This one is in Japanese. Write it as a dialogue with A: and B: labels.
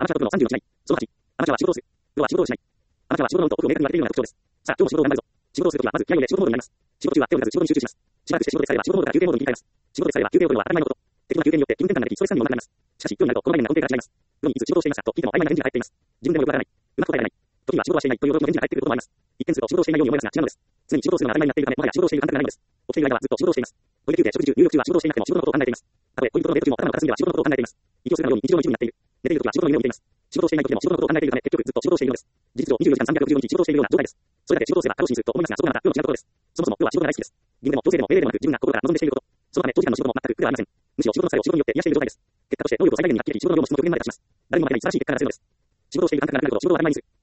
A: アマチュアトップの36枚。その8。アマチュアは仕事をする。プロは仕事をしない。アマチュアは仕事の運とオフを明確に分けているような特徴です。さあ、今日も仕事を頑張るぞ。仕事をするときは、まず気合を入れ、仕事モードになります。仕事中は手を抜かず仕事に集中します。しばらくして仕事で疲れれば仕事モードから休憩モードに切り替えます。仕事で疲れれば休憩を取るのは当たり前のこと。適度な休憩によって気分転換ができ、ストレス管理もうまくなります。しかし、今日になるとこの概念が根底から違います。プロにいつ仕事をしていますかと聞いても曖昧な返事が返っています。自分でもよくわからない。うまく答えられない。時には仕事はしていないという驚きの返事が返ってくることもあります。一見すると仕事をしていないように思いますが違うのです。常に仕事をするのが当たり前になっているため、もはや仕事をしている感覚がないのです。起きている間はずっと仕事をしています。トイレ休憩、食事中、入浴中は仕事をしていなくても仕事のことを考えています。たとえ恋人とのデート中も頭の片隅では仕事のことを考えています。息をするかのように日常の一部になっている。寝ているときは仕事の夢を見ています。仕事をしていないときでも仕事のことを考えているため、結局ずっと仕事をしているのです。事実上24時間365日仕事をしているような状態です。それだけ仕事をすれば過労死にすると思いますが、そこがまた世の違うことです。そもそも世は仕事が大好きです。義務でも強制でも命令でもなく自分が心から望んでしていること。そのため長時間の仕事も全く苦ではありません。むしろ仕事の疲れを仕事によって癒している状態です。結果として能力を最大限に発揮し、仕事の量も質も極限まで出します。誰も負けない素晴らしい結果が出るのです。仕事をしている感覚がなくなるほど仕事を当たり前にする。